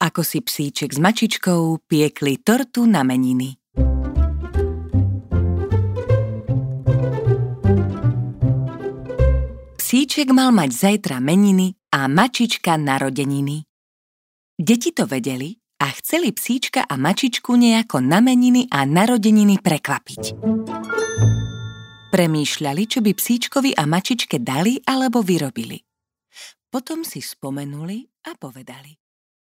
Ako si psíček s mačičkou piekli tortu na meniny. Psíček mal mať zajtra meniny a mačička narodeniny. Deti to vedeli a chceli psíčka a mačičku nejako na meniny a narodeniny prekvapiť. Premýšľali, čo by psíčkovi a mačičke dali alebo vyrobili. Potom si spomenuli a povedali: